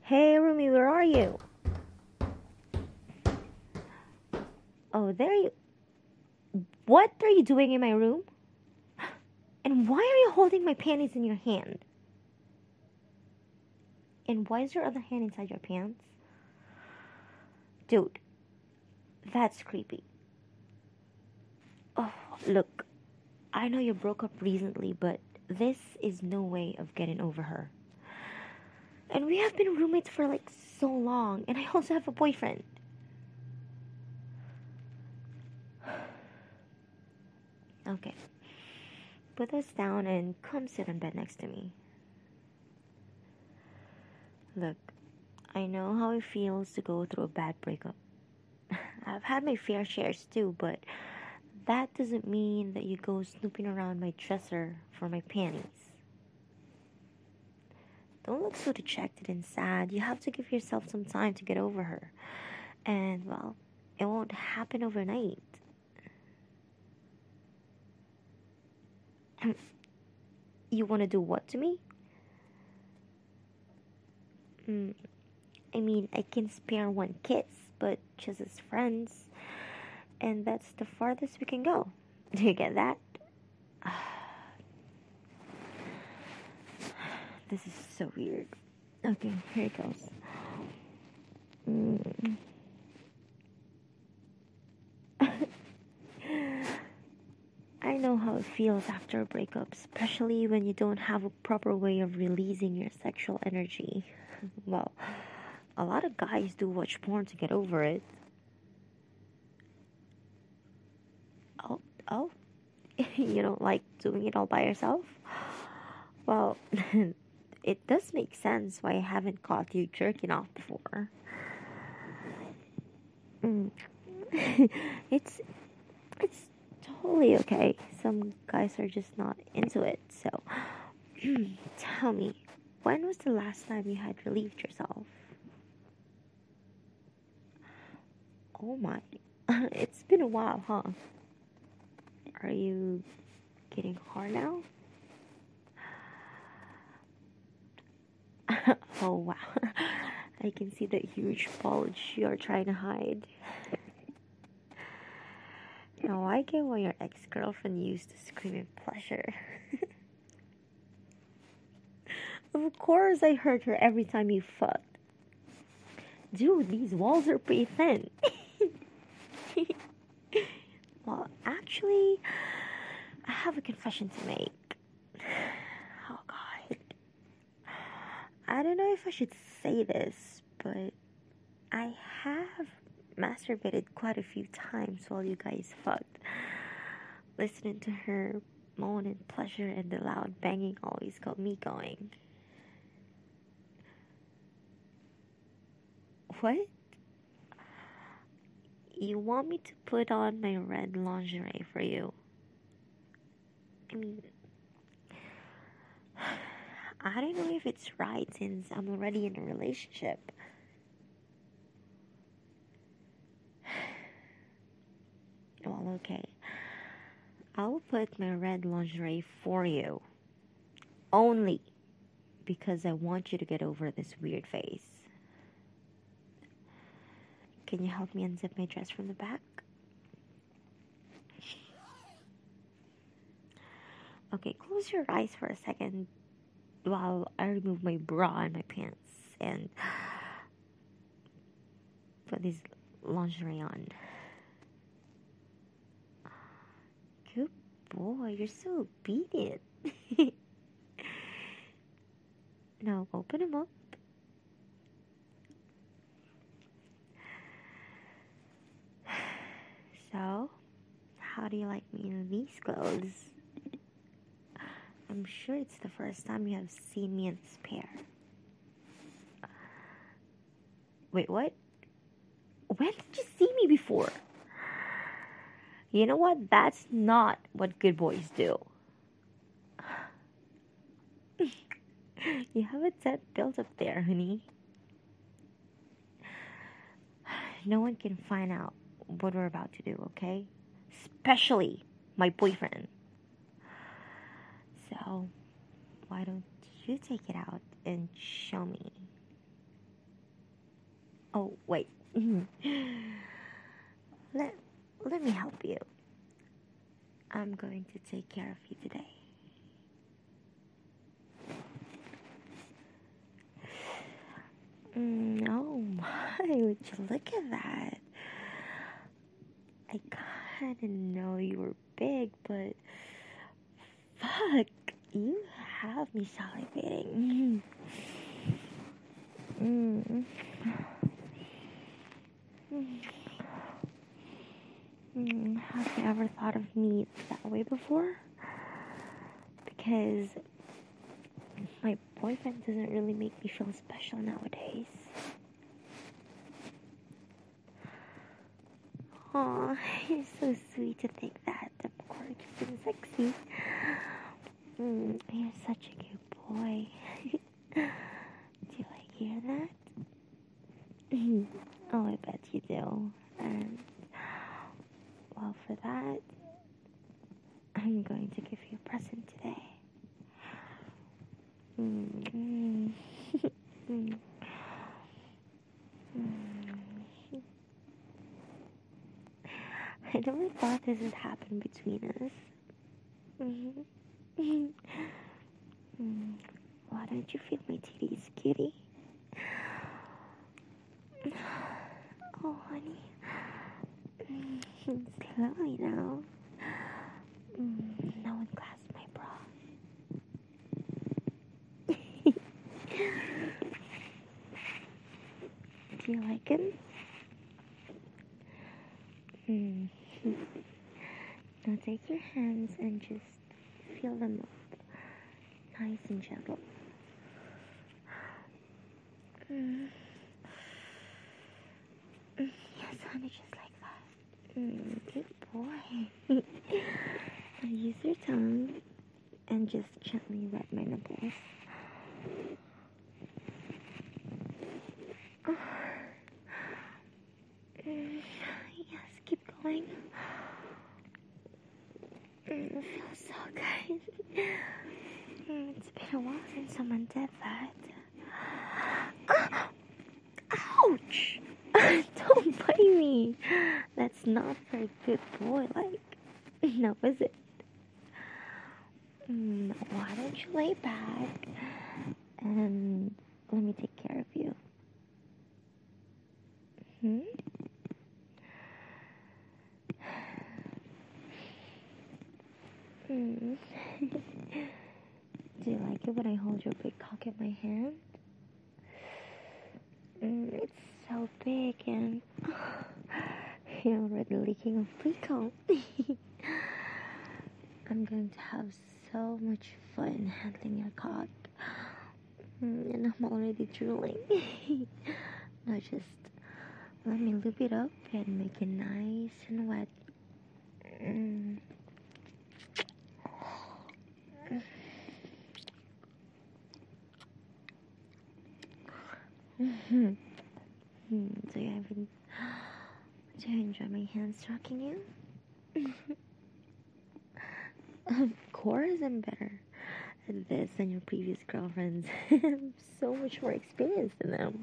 Hey, Rumi, where are you? Oh, there you. What are you doing in my room? And why are you holding my panties in your hand? And why is your other hand inside your pants? Dude, that's creepy. Oh, look, I know you broke up recently, but this is no way of getting over her. And we have been roommates for like so long, and I also have a boyfriend. Okay, put this down and come sit in bed next to me. Look, I know how it feels to go through a bad breakup. I've had my fair shares too, but that doesn't mean that you go snooping around my dresser for my panties. Don't look so dejected and sad. You have to give yourself some time to get over her. And, well, it won't happen overnight. You want to do what to me? Mm, I mean, I can spare one kiss, but just as friends. And that's the farthest we can go. Do you get that? This is so weird. Okay, here it goes. I know how it feels after a breakup, especially when you don't have a proper way of releasing your sexual energy. Well, a lot of guys do watch porn to get over it. Oh, oh, you don't like doing it all by yourself? Well, it does make sense why I haven't caught you jerking off before. Mm. it's it's totally okay. Some guys are just not into it. So, tell me, when was the last time you had relieved yourself? Oh my, it's been a while, huh? Are you getting hard now? Oh wow, I can see that huge bulge you're trying to hide. Now I get why your ex-girlfriend used to scream in pleasure. Of course I heard her every time you fucked. Dude, these walls are pretty thin. Well, actually, I have a confession to make. Oh god. I don't know if I should say this, but I have masturbated quite a few times while you guys fucked. Listening to her moan in pleasure and the loud banging always got me going. What? You want me to put on my red lingerie for you? I mean, I don't know if it's right since I'm already in a relationship. Well, okay. I'll put my red lingerie for you. Only because I want you to get over this weird phase. Can you help me unzip my dress from the back? Okay, close your eyes for a second while I remove my bra and my pants and put this lingerie on. Good boy, you're so obedient. Now open them up. So, how do you like me in these clothes? I'm sure it's the first time you have seen me in this pair. Wait, what? When did you see me before? You know what? That's not what good boys do. You have a tent built up there, honey. No one can find out what we're about to do, okay? Especially my boyfriend. So, why don't you take it out and show me? Oh, wait. let, let me help you. I'm going to take care of you today. Oh my, would you look at that? I kinda know you were big, but fuck, you have me salivating. Mm. Have you ever thought of me that way before? Because my boyfriend doesn't really make me feel special nowadays. Aw, you're so sweet to think that. I'm gorgeous and sexy. You're such a good boy. Do you like hearing that? Oh, I bet you do. And, well, for that, I'm going to give you a present today. I never thought this would happen between us. Why don't you feel my titties, cutie? Oh, honey. Slowly now. Now unclasp my bra. Do you like him? Now take your hands and just feel them up. Nice and gentle. Yes, honey, just like that. Good boy. Now use your tongue and just gently wet my nipples. Yes, keep going. It feels so good. It's been a while since someone did that. Ouch! Don't bite me. That's not for a good boy, like. No, is it? Why don't you lay back and let me take care of you? Do you like it when I hold your big cock in my hand? It's so big and you're already leaking a fecal. I'm going to have so much fun handling your cock. And I'm already drooling. Now just let me loop it up and make it nice and wet. Do you enjoy my hand stroking you? Of course I'm better at this than your previous girlfriends. I'm so much more experienced than them.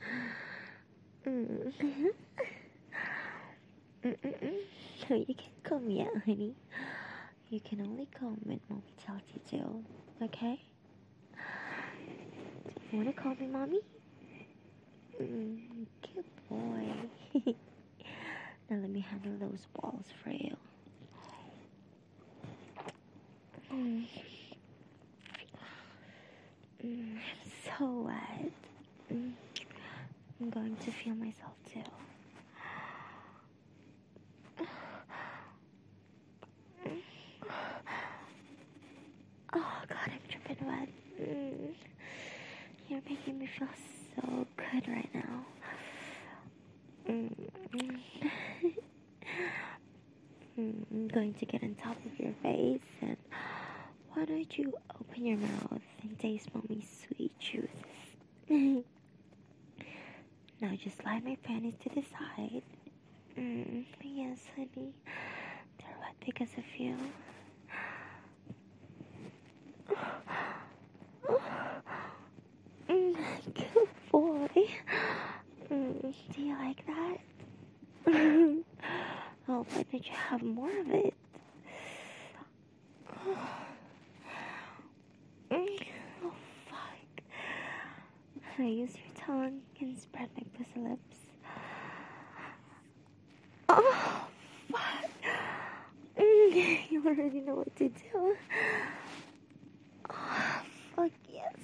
So you can call me out, honey. You can only call when mommy tells you to, okay? Do you want to call me mommy? Good boy. Now let me handle those balls for you. I'm so wet. I'm going to feel myself too. Oh God, I'm dripping wet. You're making me feel so good right now. I'm going to get on top of your face, and why don't you open your mouth and taste mommy's sweet juices? Now just slide my panties to the side. Yes, honey, they're wet because of you. Good boy. don't you have more of it? Oh, fuck. I use your tongue and spread my pussy lips. Oh, fuck. You already know what to do. Oh, fuck yes.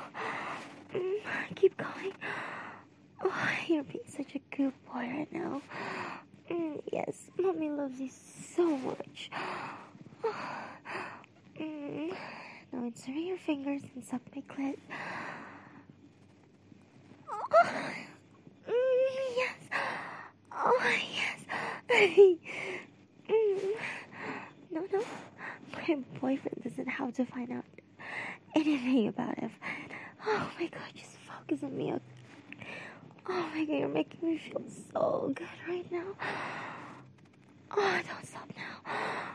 Keep going. Oh, you're being such a good boy right now. Yes, mommy loves you so much. Now insert your fingers and suck my clit. Yes. Oh, yes. No. My boyfriend doesn't have to find out anything about it. Oh my god, just focus on me. Oh my god, you're making me feel so good right now. Oh, don't stop now.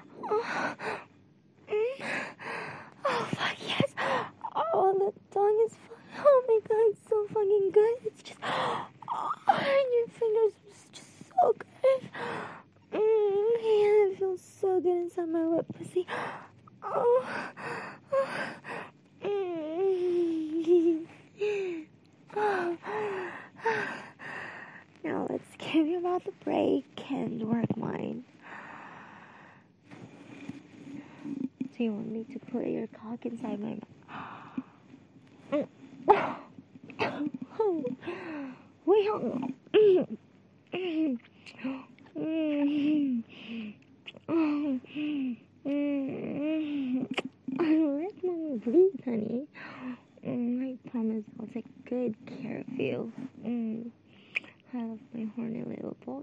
Oh fuck yes. Oh, the tongue is oh my god, it's so fucking good. It's just and your fingers are just so good. Yeah, it feels so good inside my wet pussy. Oh. Now let's give your mouth a break and work mine. So you want me to put your cock inside my mouth? Wait, let mommy breathe, honey. I promise I'll take good care of you. I love my horny little boy.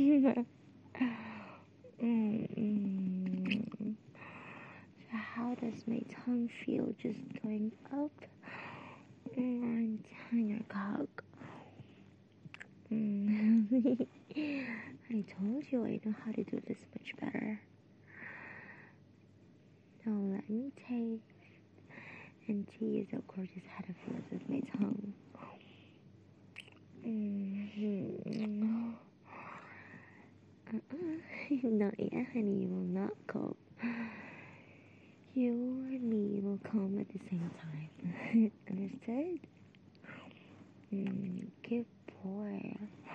So how does my tongue feel just going up and down your cock? I told you I know how to do this much better. Now let me taste and tease the gorgeous head of yours with my tongue. Not yet, honey. You will not come. You and me will come at the same time. Understood? Good boy.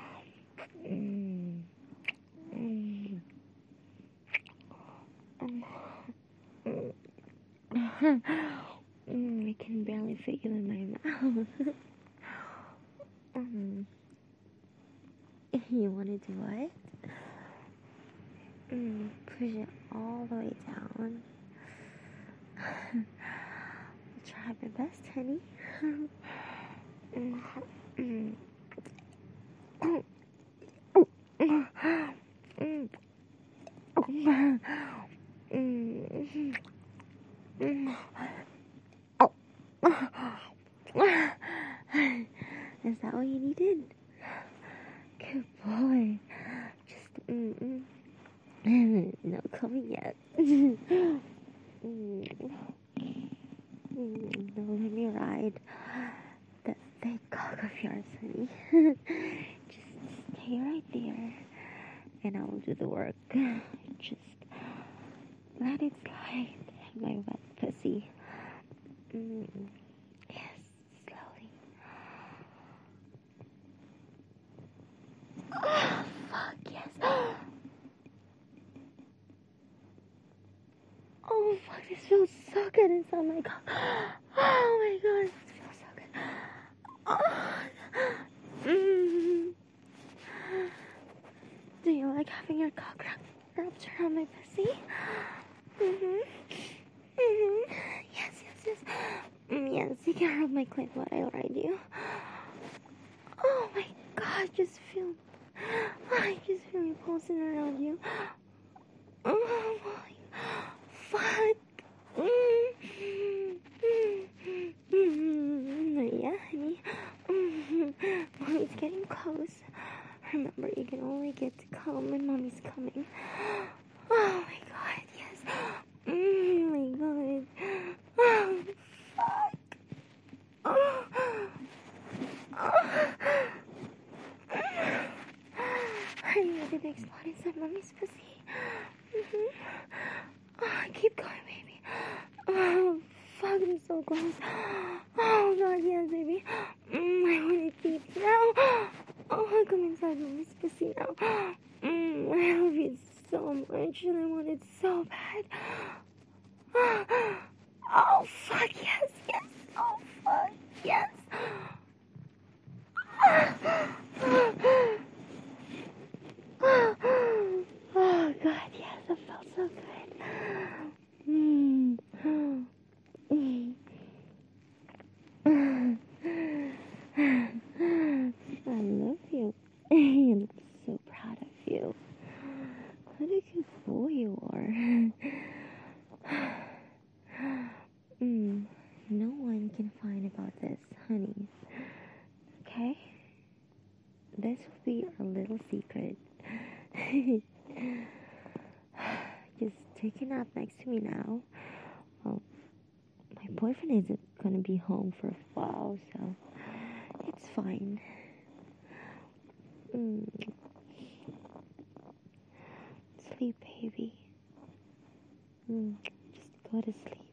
I can barely fit you in my mouth. You want to do it? Push it all the way down. I'll try my best, honey. Is that what you needed? Good boy. Just, no coming yet. No, let me ride that thick cock of yours, honey. Just stay right there, and I will do the work. Just let it slide in my wet pussy. Yes, slowly. Oh, fuck, yes. Oh, fuck, this feels so good inside my cock. Oh, my God, this feels so good. Oh. Do you like having your cock wrapped around my pussy? Yes. Yes, you can rub my clit while I ride you. Oh my god, I just feel you pulsing around you. Oh my fuck. Yeah, honey. Mommy's getting close. Remember, you can only get to come when mommy's coming. Oh my god, yes. Oh my god. Oh, fuck. Oh. Are you ready to explode inside mommy's pussy? goodness. Oh God, yes, baby. I want to sleep now. Oh, come inside the whispers now. I love you so much, and I want it so bad. Oh fuck, yes, yes. Oh fuck, yes. Oh God, yes, it felt so good. I love you. I'm so proud of you. What a good boy you are. No one can find about this, honey. Okay? This will be a little secret. Just take a nap next to me now. Well, my boyfriend isn't gonna be home for a while, so it's fine. Sleep, baby. Just go to sleep.